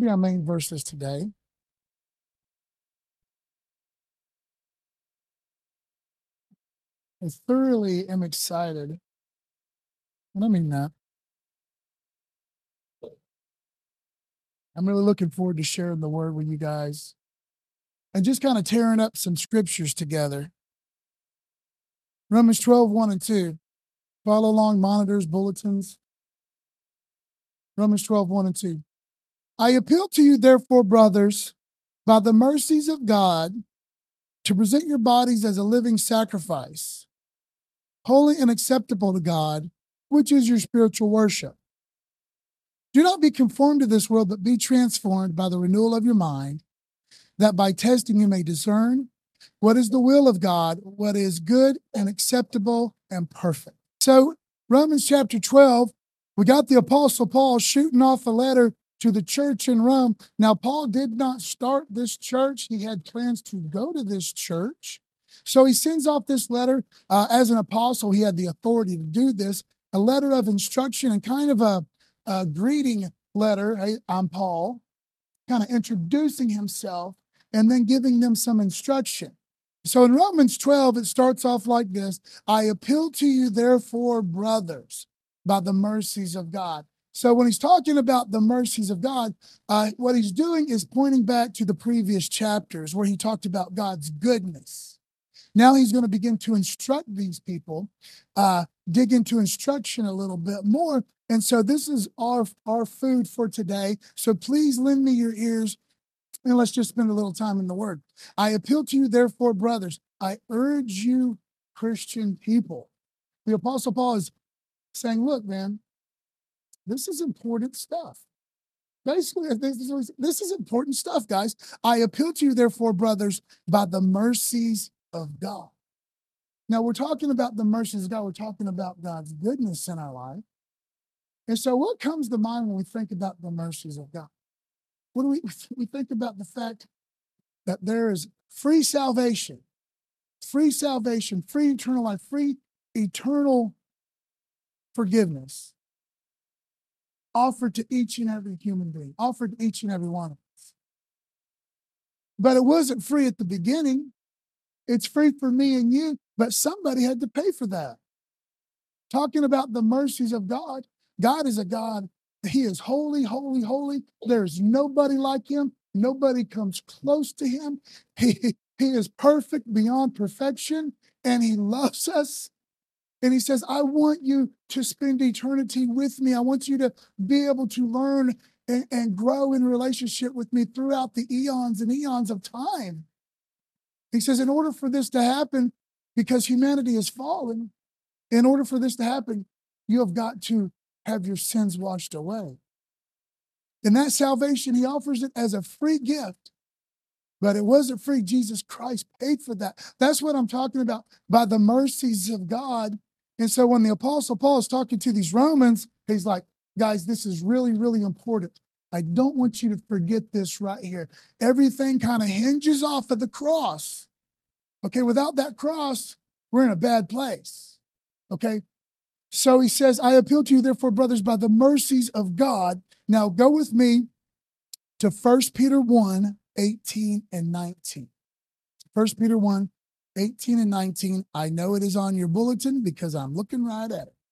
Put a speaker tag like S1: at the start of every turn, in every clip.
S1: be our main verses today. I thoroughly am excited. And I mean that. I'm really looking forward to sharing the word with you guys and just kind of tearing up some scriptures together. Romans 12, 1 and 2. Follow along, monitors, bulletins. Romans 12, 1 and 2. I appeal to you, therefore, brothers, by the mercies of God, to present your bodies as a living sacrifice, holy and acceptable to God, which is your spiritual worship. Do not be conformed to this world, but be transformed by the renewal of your mind, that by testing you may discern what is the will of God, what is good and acceptable and perfect. So Romans chapter 12, we got the Apostle Paul shooting off a letter to the church in Rome. Now, Paul did not start this church. He had plans to go to this church. So he sends off this letter. As an apostle, he had the authority to do this, a letter of instruction and kind of a greeting letter. Hey, I'm Paul, kind of introducing himself and then giving them some instruction. So in Romans 12, it starts off like this. I appeal to you, therefore, brothers, by the mercies of God. So when he's talking about the mercies of God, what he's doing is pointing back to the previous chapters where he talked about God's goodness. Now he's going to begin to instruct these people, dig into instruction a little bit more. And so this is our food for today. So please lend me your ears and let's just spend a little time in the Word. I appeal to you, therefore, brothers. I urge you, Christian people. The Apostle Paul is saying, look, man, this is important stuff. Basically, this is important stuff, guys. I appeal to you, therefore, brothers, by the mercies of God. Now, we're talking about the mercies of God. We're talking about God's goodness in our life. And so what comes to mind when we think about the mercies of God? What do we think about the fact that there is free salvation, free eternal life, free eternal forgiveness offered to each and every human being, offered to each and every one of us. But it wasn't free at the beginning. It's free for me and you, but somebody had to pay for that. Talking about the mercies of God, God is a God. He is holy, holy, holy. There's nobody like him. Nobody comes close to him. He is perfect beyond perfection, and he loves us. And he says, I want you to spend eternity with me. I want you to be able to learn and grow in relationship with me throughout the eons and eons of time. He says, in order for this to happen, because humanity has fallen, in order for this to happen, you have got to have your sins washed away. And that salvation, he offers it as a free gift. But it wasn't free. Jesus Christ paid for that. That's what I'm talking about, by the mercies of God. And so when the Apostle Paul is talking to these Romans, he's like, guys, this is really, really important. I don't want you to forget this right here. Everything kind of hinges off of the cross. Okay, without that cross, we're in a bad place. Okay, so he says, I appeal to you, therefore, brothers, by the mercies of God. Now go with me to 1 Peter 1, 18 and 19. 1 Peter 1, 18 and 19. I know it is on your bulletin because I'm looking right at it.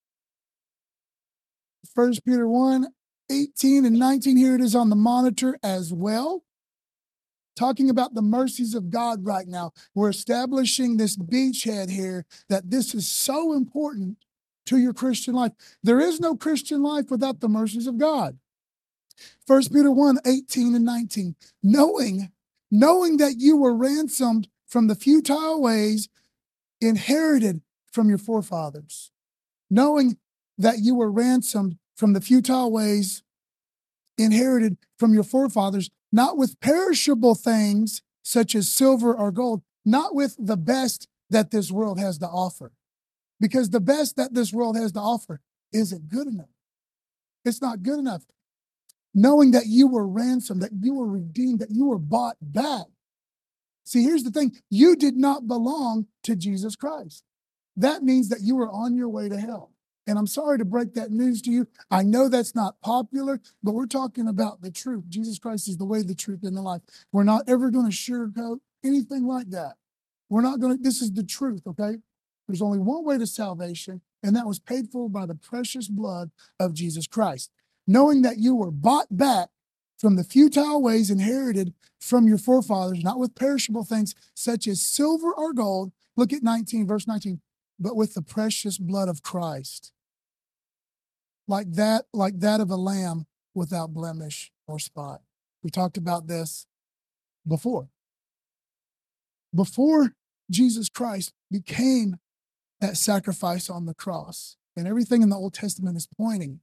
S1: 1 Peter 1, 18 and 19. Here it is on the monitor as well. Talking about the mercies of God right now. We're establishing this beachhead here that this is so important to your Christian life. There is no Christian life without the mercies of God. 1 Peter 1, 18 and 19. Knowing that you were ransomed from the futile ways inherited from your forefathers. Knowing that you were ransomed from the futile ways inherited from your forefathers, not with perishable things such as silver or gold, not with the best that this world has to offer. Because the best that this world has to offer isn't good enough. It's not good enough. Knowing that you were ransomed, that you were redeemed, that you were bought back. See, here's the thing. You did not belong to Jesus Christ. That means that you were on your way to hell. And I'm sorry to break that news to you. I know that's not popular, but we're talking about the truth. Jesus Christ is the way, the truth, and the life. We're not ever going to sugarcoat anything like that. We're not going to, this is the truth, okay? There's only one way to salvation, and that was paid for by the precious blood of Jesus Christ. Knowing that you were bought back from the futile ways inherited from your forefathers, not with perishable things such as silver or gold. Look at 19, verse 19, but with the precious blood of Christ, like that of a lamb without blemish or spot. We talked about this before. Before Jesus Christ became that sacrifice on the cross, and everything in the Old Testament is pointing,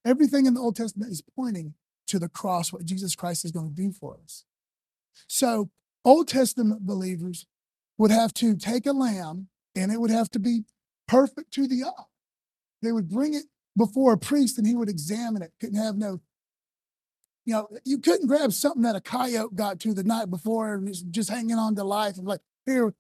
S1: to the cross, what Jesus Christ is going to do for us. So Old Testament believers would have to take a lamb, and it would have to be perfect to the eye. They would bring it before a priest, and he would examine it. Couldn't have no, you couldn't grab something that a coyote got to the night before and was just hanging on to life and like, here,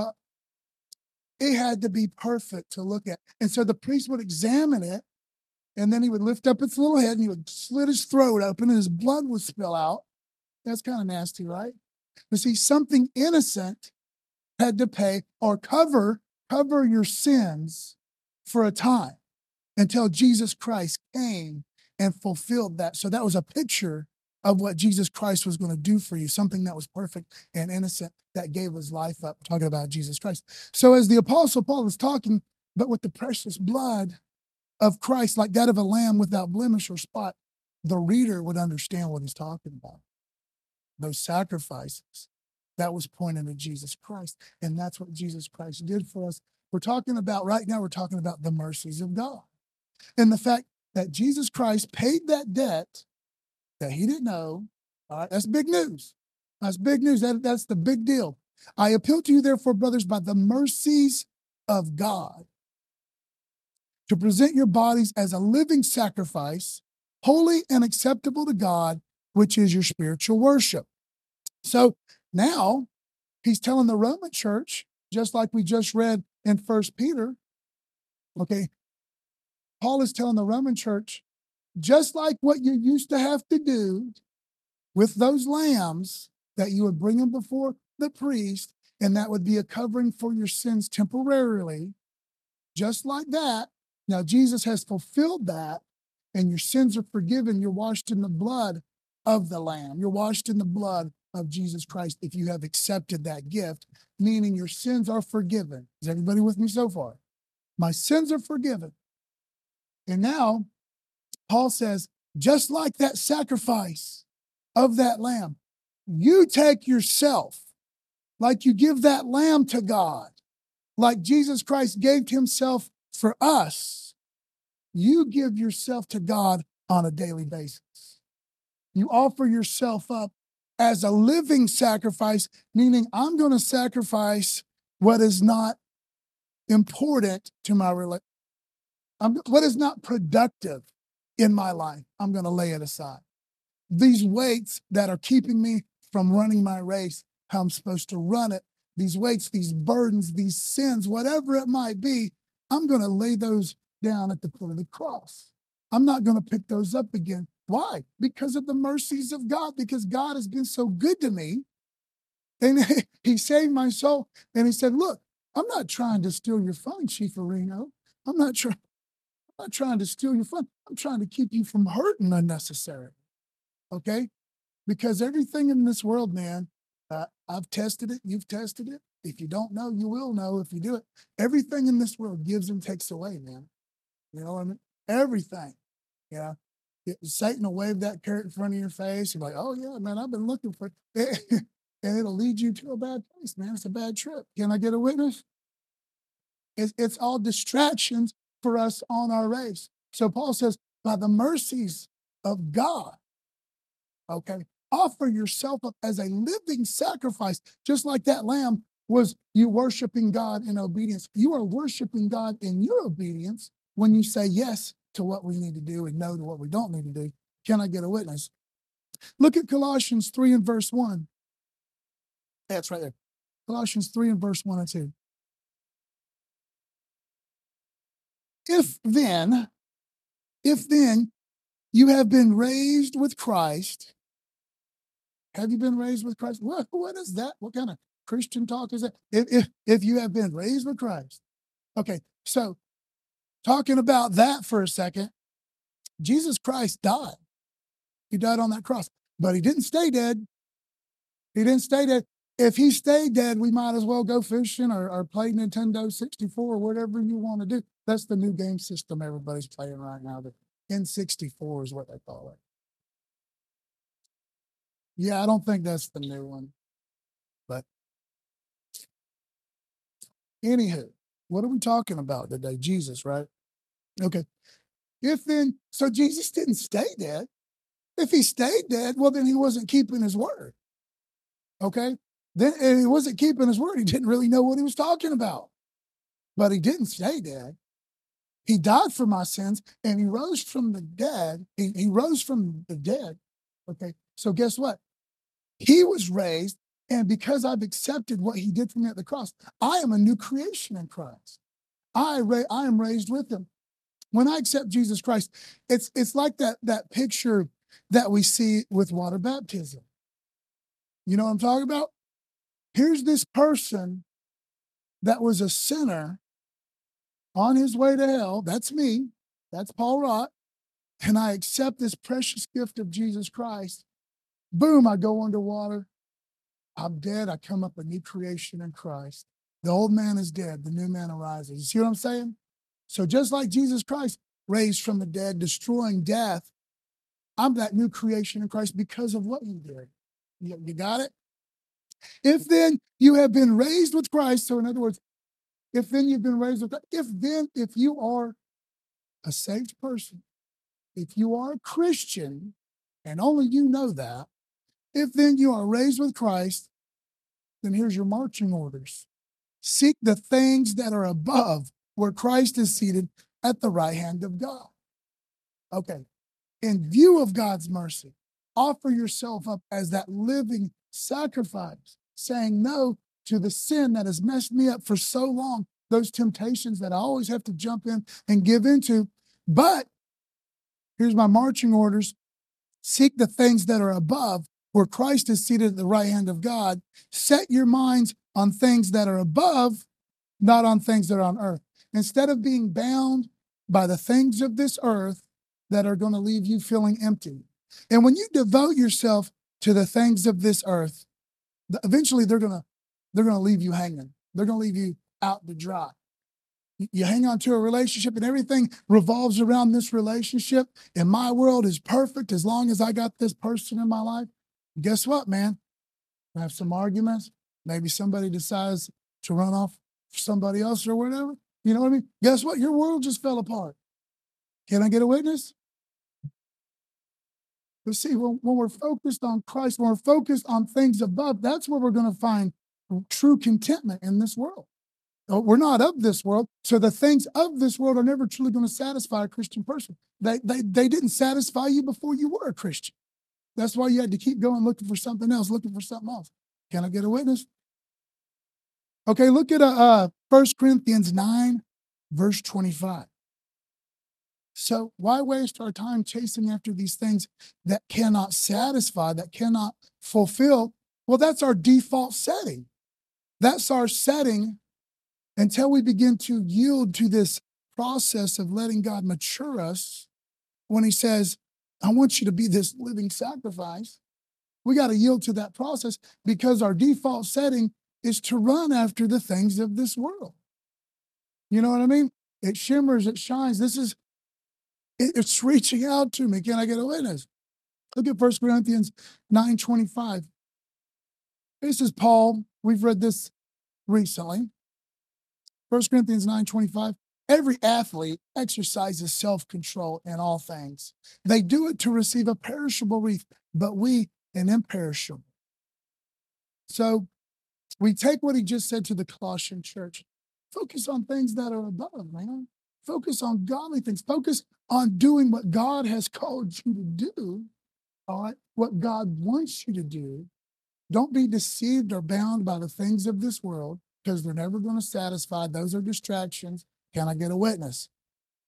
S1: it had to be perfect to look at. And so the priest would examine it, and then he would lift up its little head and he would slit his throat open and his blood would spill out. That's kind of nasty, right? But see, something innocent had to pay or cover your sins for a time until Jesus Christ came and fulfilled that. So that was a picture of what Jesus Christ was going to do for you, something that was perfect and innocent that gave his life up, talking about Jesus Christ. So as the Apostle Paul was talking, but with the precious blood of Christ, like that of a lamb without blemish or spot, the reader would understand what he's talking about. Those sacrifices, that was pointing to Jesus Christ. And that's what Jesus Christ did for us. We're talking about the mercies of God. And the fact that Jesus Christ paid that debt that he didn't know. All right, that's big news. That's big news. That's the big deal. I appeal to you, therefore, brothers, by the mercies of God, to present your bodies as a living sacrifice, holy and acceptable to God, which is your spiritual worship. So now he's telling the Roman church, just like we just read in 1 Peter, okay, Paul is telling the Roman church, just like what you used to have to do with those lambs, that you would bring them before the priest, and that would be a covering for your sins temporarily, just like that. Now, Jesus has fulfilled that, and your sins are forgiven. You're washed in the blood of the Lamb. You're washed in the blood of Jesus Christ if you have accepted that gift, meaning your sins are forgiven. Is everybody with me so far? My sins are forgiven. And now, Paul says, just like that sacrifice of that lamb, you take yourself, like you give that lamb to God, like Jesus Christ gave himself for us. You give yourself to God on a daily basis. You offer yourself up as a living sacrifice, meaning I'm going to sacrifice what is not important to my relationship. What is not productive in my life, I'm going to lay it aside. These weights that are keeping me from running my race, how I'm supposed to run it, these weights, these burdens, these sins, whatever it might be, I'm going to lay those down at the foot of the cross. I'm not going to pick those up again. Why? Because of the mercies of God, because God has been so good to me. And he saved my soul. And he said, look, I'm not trying to steal your fun, Chief Areno. I'm not trying to steal your fun. I'm trying to keep you from hurting unnecessarily. Okay? Because everything in this world, man, I've tested it. You've tested it. If you don't know, you will know if you do it. Everything in this world gives and takes away, man. You know what I mean? Everything. Yeah. Satan will wave that carrot in front of your face. You're like, oh, yeah, man, I've been looking for it. And it'll lead you to a bad place, man. It's a bad trip. Can I get a witness? It's all distractions for us on our race. So Paul says, by the mercies of God, okay, offer yourself up as a living sacrifice, just like that lamb was you worshiping God in obedience. You are worshiping God in your obedience when you say yes to what we need to do and no to what we don't need to do. Can I get a witness? Look at Colossians 3 and verse 1. That's right there. Colossians 3 and verse 1 and 2. If then you have been raised with Christ, have you been raised with Christ? What is that? What kind of Christian talk is that? If you have been raised with Christ. Okay, so talking about that for a second, Jesus Christ died. He died on that cross, but he didn't stay dead. He didn't stay dead. If he stayed dead, we might as well go fishing or play Nintendo 64 or whatever you want to do. That's the new game system everybody's playing right now. The N64 is what they call it. Yeah, I don't think that's the new one. But anywho, what are we talking about today? Jesus, right? Okay. So Jesus didn't stay dead. If he stayed dead, well, then he wasn't keeping his word. Okay. Then if he wasn't keeping his word, he didn't really know what he was talking about. But he didn't stay dead. He died for my sins and he rose from the dead. He rose from the dead. Okay. So guess what? He was raised. And because I've accepted what he did for me at the cross, I am a new creation in Christ. I am raised with him. When I accept Jesus Christ, it's like that picture that we see with water baptism. You know what I'm talking about? Here's this person that was a sinner on his way to hell. That's me. That's Paul Rott. And I accept this precious gift of Jesus Christ. Boom, I go underwater. I'm dead. I come up a new creation in Christ. The old man is dead. The new man arises. You see what I'm saying? So just like Jesus Christ raised from the dead, destroying death, I'm that new creation in Christ because of what he did. You got it? If then you have been raised with Christ, so in other words, if then you've been raised with Christ, if you are a saved person, if you are a Christian, and only you know that, if then you are raised with Christ, then here's your marching orders. Seek the things that are above, where Christ is seated at the right hand of God. Okay. In view of God's mercy, offer yourself up as that living sacrifice, saying no to the sin that has messed me up for so long, those temptations that I always have to jump in and give into. But here's my marching orders. Seek the things that are above, where Christ is seated at the right hand of God. Set your minds on things that are above, not on things that are on earth. Instead of being bound by the things of this earth that are going to leave you feeling empty. And when you devote yourself to the things of this earth, eventually they're going to leave you hanging. They're going to leave you out to dry. You hang on to a relationship and everything revolves around this relationship. And my world is perfect as long as I got this person in my life. Guess what, man? I have some arguments. Maybe somebody decides to run off for somebody else or whatever. You know what I mean? Guess what? Your world just fell apart. Can I get a witness? But see, when we're focused on Christ, when we're focused on things above, that's where we're going to find true contentment in this world. We're not of this world, so the things of this world are never truly going to satisfy a Christian person. They didn't satisfy you before you were a Christian. That's why you had to keep going looking for something else, looking for something else. Can I get a witness? Okay, look at 1 Corinthians 9, verse 25. So why waste our time chasing after these things that cannot satisfy, that cannot fulfill? Well, that's our default setting. That's our setting until we begin to yield to this process of letting God mature us. When he says, I want you to be this living sacrifice, we got to yield to that process because our default setting is to run after the things of this world. You know what I mean? It shimmers, it shines. It's reaching out to me. Can I get a witness? Look at 1 Corinthians 9:25. This is Paul. We've read this recently. 1 Corinthians 9:25. Every athlete exercises self-control in all things. They do it to receive a perishable wreath, but we an imperishable. So we take what he just said to the Colossian church. Focus on things that are above, man. Focus on godly things. Focus on doing what God has called you to do, all right? What God wants you to do. Don't be deceived or bound by the things of this world because they're never going to satisfy. Those are distractions. Can I get a witness?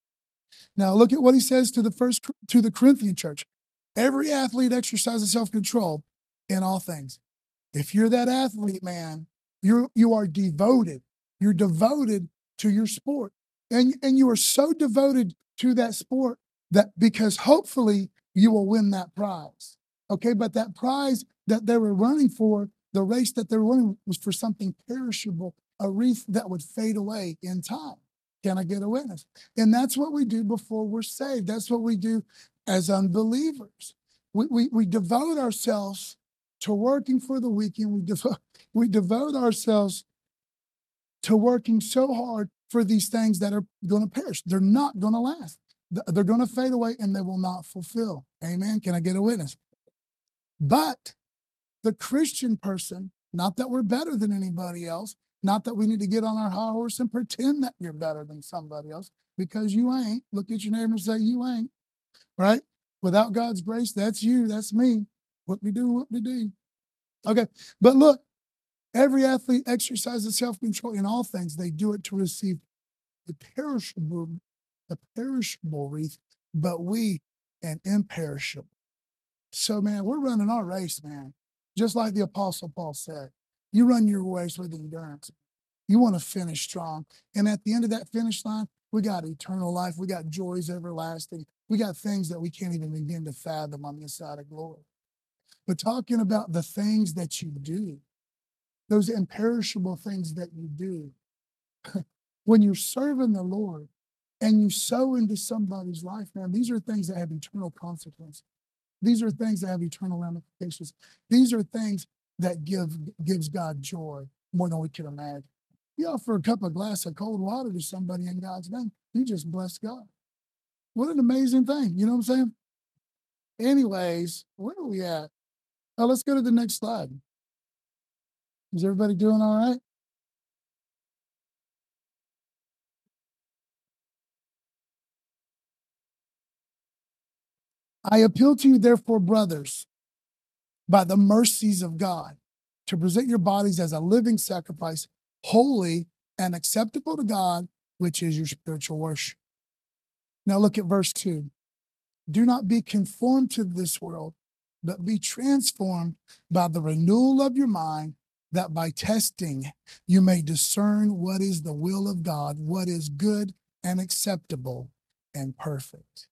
S1: Now look at what he says to the Corinthian church. Every athlete exercises self-control in all things. If you're that athlete, man, you are devoted. You're devoted to your sport. And you are so devoted to that sport that because hopefully you will win that prize. Okay, but that prize that they were running for, the race that they were running was for something perishable, a wreath that would fade away in time. Can I get a witness? And that's what we do before we're saved. That's what we do as unbelievers. We devote ourselves to working for the weekend. We devote ourselves to working so hard for these things that are going to perish. They're not going to last. They're going to fade away and they will not fulfill. Amen. Can I get a witness? But the Christian person, not that we're better than anybody else, not that we need to get on our high horse and pretend that you're better than somebody else, because you ain't. Look at your neighbor and say, you ain't, right? Without God's grace, that's you, that's me. What we do. Okay, but look, every athlete exercises self-control in all things. They do it to receive the perishable wreath, but we an imperishable. So, man, we're running our race, man. Just like the Apostle Paul said, you run your race with endurance. You want to finish strong. And at the end of that finish line, we got eternal life. We got joys everlasting. We got things that we can't even begin to fathom on this side of glory. But talking about the things that you do, those imperishable things that you do, when you're serving the Lord and you sow into somebody's life, man, these are things that have eternal consequences. These are things that have eternal ramifications. These are things that gives God joy more than we can imagine. You offer a glass of cold water to somebody in God's name, you just bless God. What an amazing thing. You know what I'm saying? Anyways, where are we at? Oh, let's go to the next slide. Is everybody doing all right? I appeal to you, therefore, brothers, by the mercies of God, to present your bodies as a living sacrifice, holy and acceptable to God, which is your spiritual worship. Now look at verse 2. Do not be conformed to this world, but be transformed by the renewal of your mind, that by testing you may discern what is the will of God, what is good and acceptable and perfect.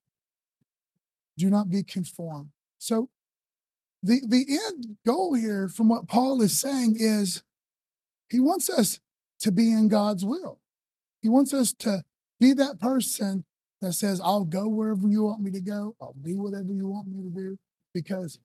S1: Do not be conformed. So the end goal here from what Paul is saying is he wants us to be in God's will. He wants us to be that person that says, I'll go wherever you want me to go. I'll do whatever you want me to do because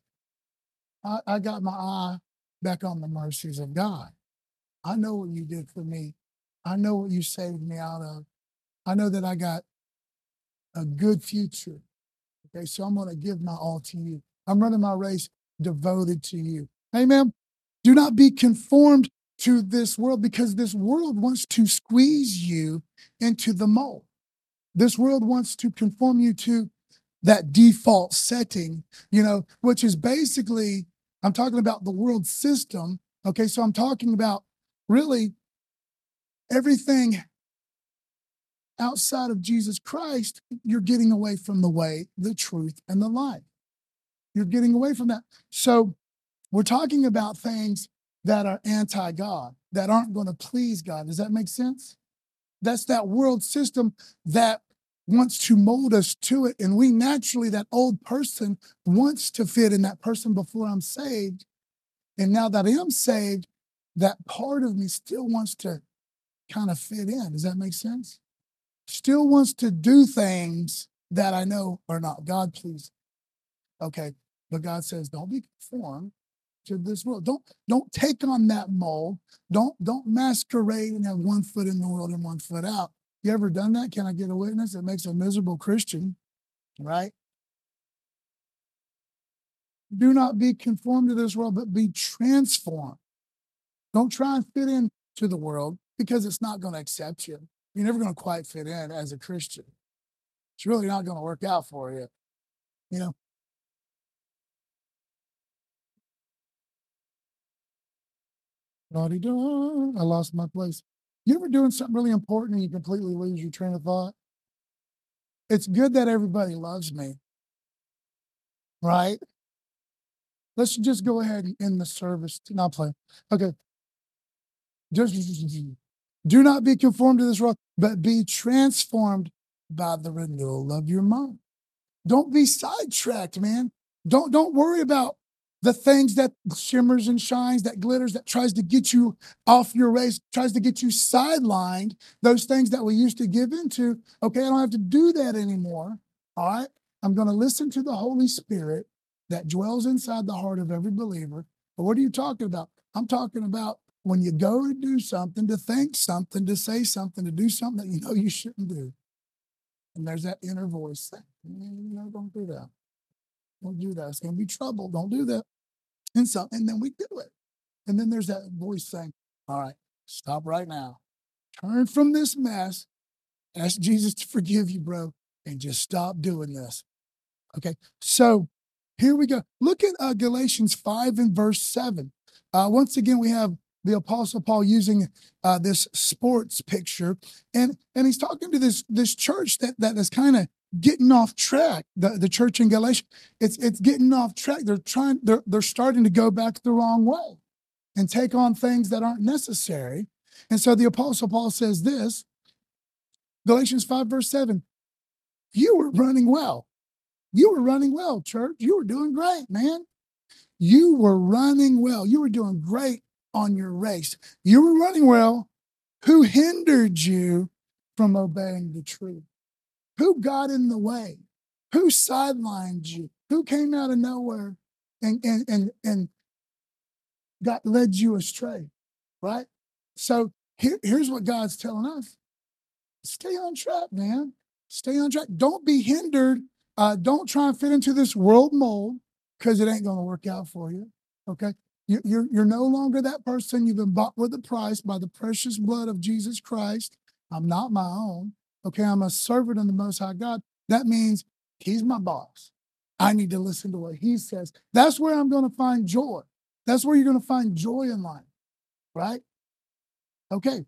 S1: I got my eye back on the mercies of God. I know what you did for me. I know what you saved me out of. I know that I got a good future. Okay, so I'm going to give my all to you. I'm running my race devoted to you. Amen. Do not be conformed to this world because this world wants to squeeze you into the mold. This world wants to conform you to that default setting, which is basically, I'm talking about the world system. Okay, so I'm talking about really everything outside of Jesus Christ. You're getting away from the way, the truth, and the life. You're getting away from that. So we're talking about things that are anti-God, that aren't going to please God. Does that make sense? That's that world system that wants to mold us to it. And we naturally, that old person wants to fit in that person before I'm saved. And now that I am saved, that part of me still wants to kind of fit in. Does that make sense? Still wants to do things that I know are not God pleasing. Okay. But God says, don't be conformed to this world. Don't take on that mold. Don't masquerade and have one foot in the world and one foot out. You ever done that? Can I get a witness? It makes a miserable Christian, right? Do not be conformed to this world, but be transformed. Don't try and fit in to the world because it's not going to accept you. You're never going to quite fit in as a Christian. It's really not going to work out for you. You know, I lost my place. You ever doing something really important and you completely lose your train of thought? It's good that everybody loves me, right? Let's just go ahead and end the service. Not play. Okay. Just do not be conformed to this world, but be transformed by the renewal of your mind. Don't be sidetracked, man. Don't worry about the things that shimmers and shines, that glitters, that tries to get you off your race, tries to get you sidelined, those things that we used to give into. Okay, I don't have to do that anymore. All right. I'm going to listen to the Holy Spirit that dwells inside the heart of every believer. But what are you talking about? I'm talking about when you go to do something, to think something, to say something, to do something that you know you shouldn't do. And there's that inner voice saying, no, don't do that. Don't do that. It's going to be trouble. Don't do that. And then we do it. And then there's that voice saying, all right, stop right now. Turn from this mess. Ask Jesus to forgive you, bro, and just stop doing this. Okay, so here we go. Look at Galatians 5 and verse 7. Once again, we have the Apostle Paul using this sports picture, and he's talking to this church that is kind of getting off track. The church in Galatia, it's getting off track. They're starting to go back the wrong way and take on things that aren't necessary. And so the Apostle Paul says this, Galatians 5 verse 7, you were running well. You were running well, church. You were doing great, man. You were running well. You were doing great on your race. You were running well. Who hindered you from obeying the truth? Who got in the way? Who sidelined you? Who came out of nowhere and led you astray, right? So here's what God's telling us. Stay on track, man. Stay on track. Don't be hindered. Don't try and fit into this world mold because it ain't going to work out for you. Okay. You're no longer that person. You've been bought with a price by the precious blood of Jesus Christ. I'm not my own. Okay. I'm a servant of the Most High God. That means he's my boss. I need to listen to what he says. That's where I'm going to find joy. That's where you're going to find joy in life. Right. Okay.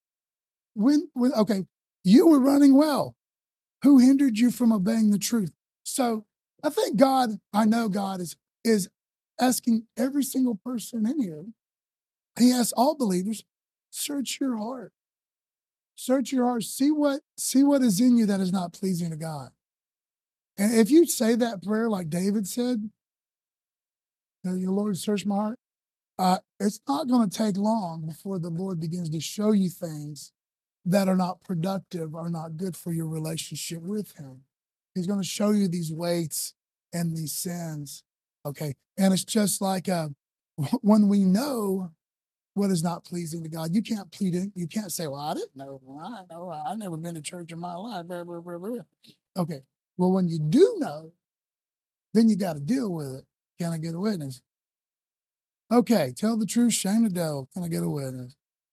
S1: Okay. You were running well. Who hindered you from obeying the truth? So I think I know God is asking every single person in here. He asks all believers, search your heart. Search your heart. See what is in you that is not pleasing to God. And if you say that prayer like David said, your Lord, search my heart, it's not going to take long before the Lord begins to show you things that are not productive, are not good for your relationship with him. He's going to show you these weights and these sins. Okay. And it's just like when we know what is not pleasing to God, you can't plead it. You can't say, well, I didn't know. I know. I've never been to church in my life. Blah, blah, blah, blah. Okay. Well, when you do know, then you got to deal with it. Can I get a witness? Okay. Tell the truth, shame the devil. Can I get a witness?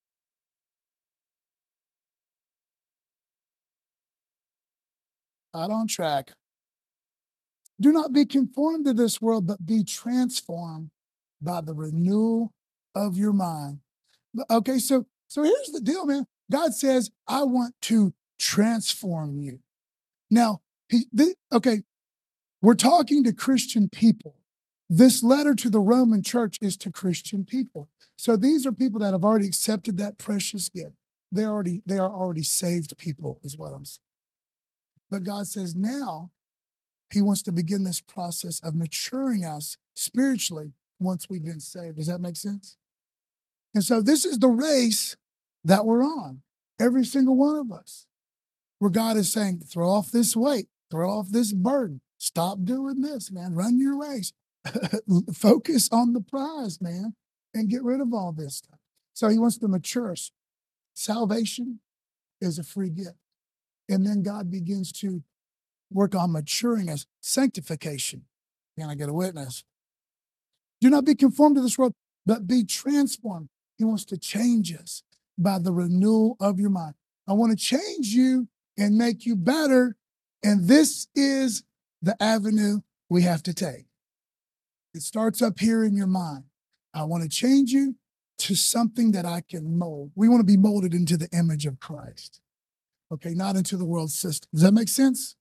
S1: Out on track. Do not be conformed to this world, but be transformed by the renewal of your mind. Okay, so here's the deal, man. God says, I want to transform you. Now, okay, we're talking to Christian people. This letter to the Roman church is to Christian people. So these are people that have already accepted that precious gift. They are already saved people, is what I'm saying. But God says now he wants to begin this process of maturing us spiritually once we've been saved. Does that make sense? And so this is the race that we're on, every single one of us, where God is saying, throw off this weight, throw off this burden, stop doing this, man, run your race, focus on the prize, man, and get rid of all this stuff. So he wants to mature us. Salvation is a free gift. And then God begins to work on maturing us, sanctification. Can I get a witness? Do not be conformed to this world, but be transformed. He wants to change us by the renewal of your mind. I want to change you and make you better. And this is the avenue we have to take. It starts up here in your mind. I want to change you to something that I can mold. We want to be molded into the image of Christ. Okay, not into the world system. Does that make sense?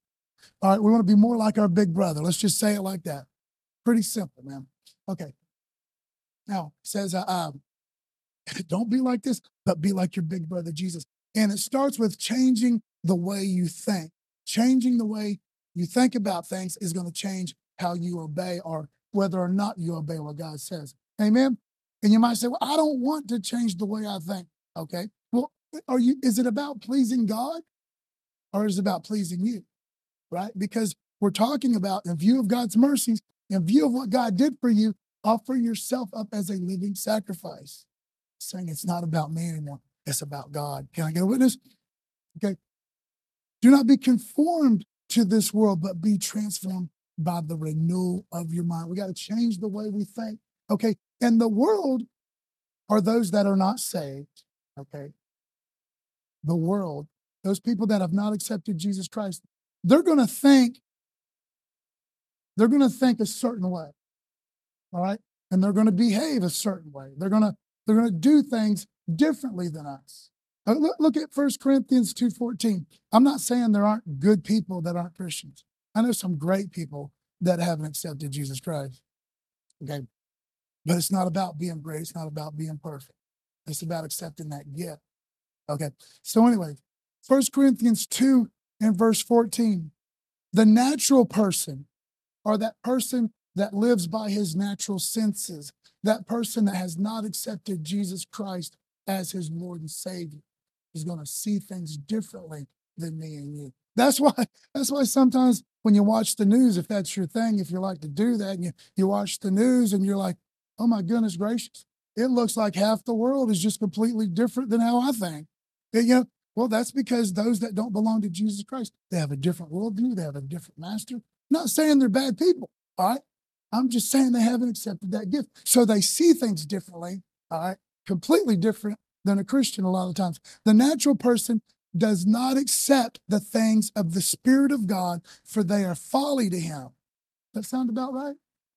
S1: All right, we want to be more like our big brother. Let's just say it like that. Pretty simple, man. Okay. Now, it says, don't be like this, but be like your big brother Jesus. And it starts with changing the way you think. Changing the way you think about things is going to change how you obey or whether or not you obey what God says. Amen. And you might say, well, I don't want to change the way I think. Okay. Well, is it about pleasing God or is it about pleasing you? Right? Because we're talking about, in view of God's mercies, in view of what God did for you, offer yourself up as a living sacrifice. Saying it's not about me anymore. It's about God. Can I get a witness? Okay. Do not be conformed to this world, but be transformed by the renewal of your mind. We got to change the way we think. Okay. And the world are those that are not saved. Okay. The world, those people that have not accepted Jesus Christ, they're going to think a certain way. All right. And they're going to behave a certain way. They're going to do things differently than us. Look at 1 Corinthians 2:14. I'm not saying there aren't good people that aren't Christians. I know some great people that haven't accepted Jesus Christ. Okay. But it's not about being great. It's not about being perfect. It's about accepting that gift. Okay. So anyway, 1 Corinthians 2 and verse 14. The natural person, or that person that lives by his natural senses, that person that has not accepted Jesus Christ as his Lord and Savior, is going to see things differently than me and you. That's why sometimes when you watch the news, if that's your thing, if you like to do that, and you watch the news and you're like, oh my goodness gracious, it looks like half the world is just completely different than how I think. Well, that's because those that don't belong to Jesus Christ, they have a different worldview, they have a different master. I'm not saying they're bad people, all right? I'm just saying they haven't accepted that gift. So they see things differently, all right? Completely different than a Christian a lot of times. The natural person does not accept the things of the Spirit of God, for they are folly to him. That sound about right?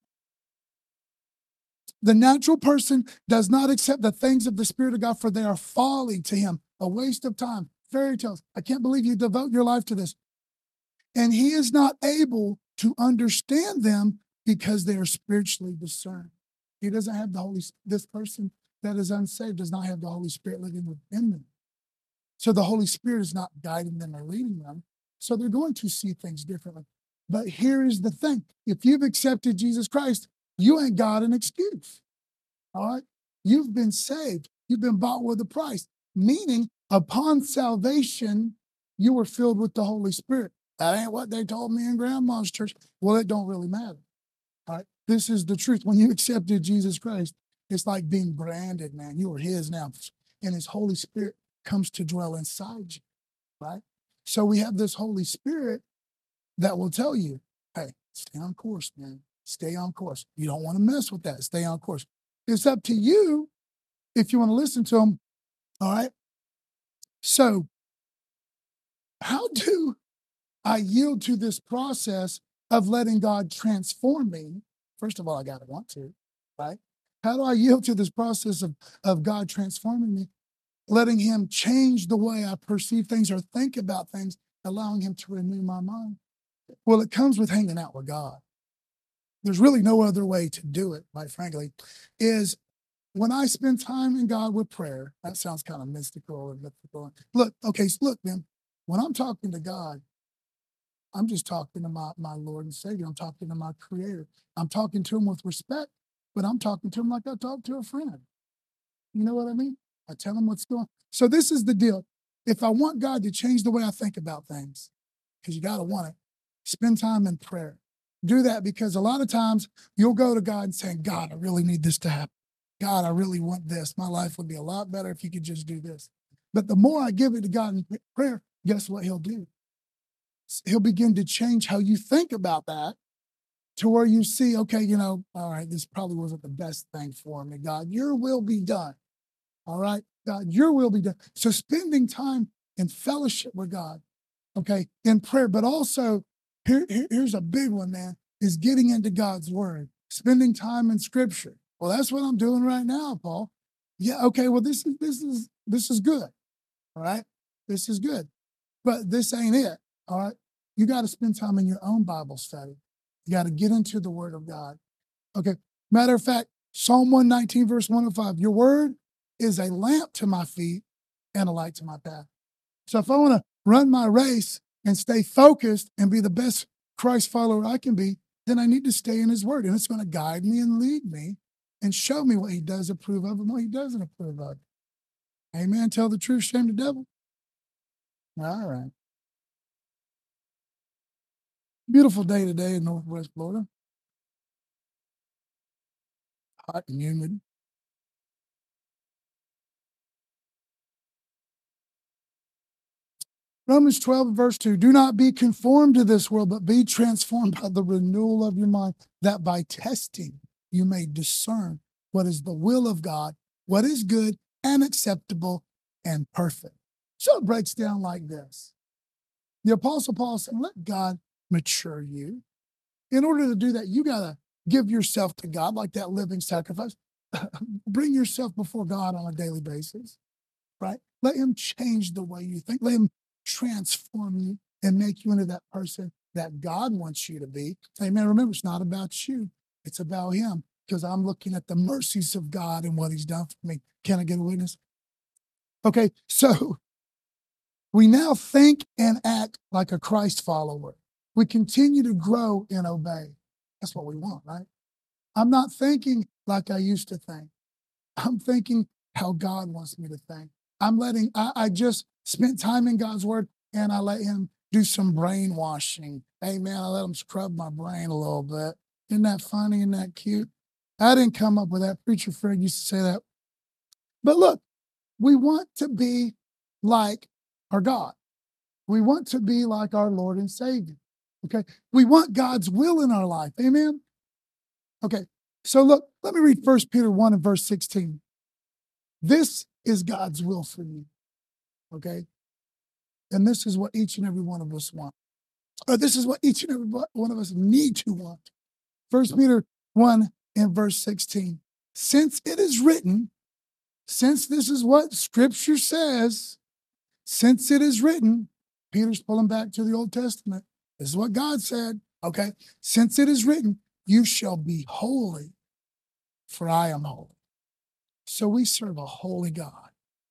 S1: The natural person does not accept the things of the Spirit of God, for they are folly to him, a waste of time, fairy tales. I can't believe you devote your life to this. And he is not able to understand them because they are spiritually discerned. He doesn't have the Holy Spirit. This person that is unsaved does not have the Holy Spirit living within them. So the Holy Spirit is not guiding them or leading them. So they're going to see things differently. But here is the thing. If you've accepted Jesus Christ, you ain't got an excuse. All right? You've been saved. You've been bought with a price. Meaning, upon salvation, you were filled with the Holy Spirit. That ain't what they told me in grandma's church. Well, it don't really matter. All right? This is the truth. When you accepted Jesus Christ, it's like being branded, man. You are his now. And his Holy Spirit comes to dwell inside you, right? So we have this Holy Spirit that will tell you, hey, stay on course, man. Stay on course. You don't want to mess with that. Stay on course. It's up to you if you want to listen to him. All right. So how do I yield to this process of letting God transform me? First of all, I got to want to, right? How do I yield to this process of God transforming me, letting him change the way I perceive things or think about things, allowing him to renew my mind? Well, it comes with hanging out with God. There's really no other way to do it, quite frankly, is when I spend time in God with prayer. That sounds kind of mystical and mythical. Look, man, when I'm talking to God, I'm just talking to my Lord and Savior. I'm talking to my Creator. I'm talking to him with respect, but I'm talking to him like I talk to a friend. You know what I mean? I tell him what's going on. So this is the deal. If I want God to change the way I think about things, because you got to want it, spend time in prayer. Do that, because a lot of times you'll go to God and say, God, I really need this to happen. God, I really want this. My life would be a lot better if you could just do this. But the more I give it to God in prayer, guess what he'll do? He'll begin to change how you think about that to where you see, okay, all right, this probably wasn't the best thing for me. God, your will be done. All right, God, your will be done. So spending time in fellowship with God, okay, in prayer, but also here's a big one, man, is getting into God's word, spending time in scripture. Well, that's what I'm doing right now, Paul. Yeah, okay, well, this is good. All right. This is good. But this ain't it. All right. You got to spend time in your own Bible study. You got to get into the Word of God. Okay. Matter of fact, Psalm 119, verse 105, your word is a lamp to my feet and a light to my path. So if I want to run my race and stay focused and be the best Christ follower I can be, then I need to stay in his word. And it's going to guide me and lead me and show me what he does approve of and what he doesn't approve of. Amen. Tell the truth, shame the devil. All right. Beautiful day today in Northwest Florida. Hot and humid. Romans 12, verse 2, do not be conformed to this world, but be transformed by the renewal of your mind, that by testing you may discern what is the will of God, what is good and acceptable and perfect. So it breaks down like this. The Apostle Paul said, let God mature you. In order to do that, you got to give yourself to God like that living sacrifice. Bring yourself before God on a daily basis, right? Let him change the way you think. Let him transform you and make you into that person that God wants you to be. Amen. Remember, it's not about you. It's about him, because I'm looking at the mercies of God and what he's done for me. Can I get a witness? Okay, so we now think and act like a Christ follower. We continue to grow and obey. That's what we want, right? I'm not thinking like I used to think. I'm thinking how God wants me to think. I just spent time in God's word, and I let him do some brainwashing. Amen. I let him scrub my brain a little bit. Isn't that funny? Isn't that cute? I didn't come up with that. Preacher Fred used to say that. But look, we want to be like our God. We want to be like our Lord and Savior. Okay. We want God's will in our life. Amen. Okay. So look, let me read 1 Peter 1 and verse 16. This is God's will for you. Okay. And this is what each and every one of us want. Or this is what each and every one of us need to want. 1 Peter 1 and verse 16. Since it is written, since this is what Scripture says, since it is written, Peter's pulling back to the Old Testament. This is what God said. Okay. Since it is written, you shall be holy, for I am holy. So we serve a holy God,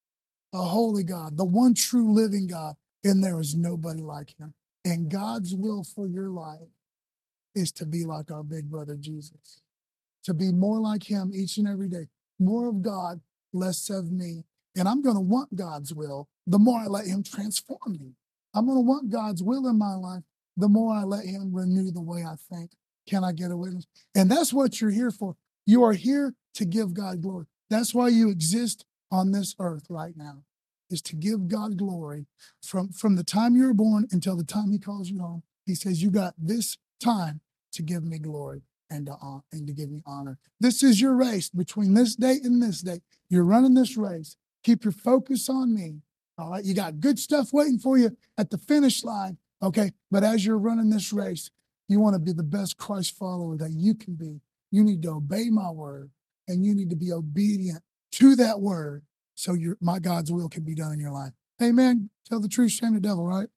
S1: the one true living God, and there is nobody like him. And God's will for your life is to be like our big brother Jesus, to be more like him each and every day, more of God, less of me. And I'm going to want God's will the more I let him transform me. I'm going to want God's will in my life the more I let him renew the way I think. Can I get a witness? And that's what you're here for. You are here to give God glory. That's why you exist on this earth right now, is to give God glory from the time you were born until the time he calls you home. He says, you got this time to give me glory and to give me honor. This is your race between this date and this date. You're running this race. Keep your focus on me. All right. You got good stuff waiting for you at the finish line. Okay. But as you're running this race, you want to be the best Christ follower that you can be. You need to obey my word, and you need to be obedient to that word so my God's will can be done in your life. Amen. Tell the truth, shame the devil, right?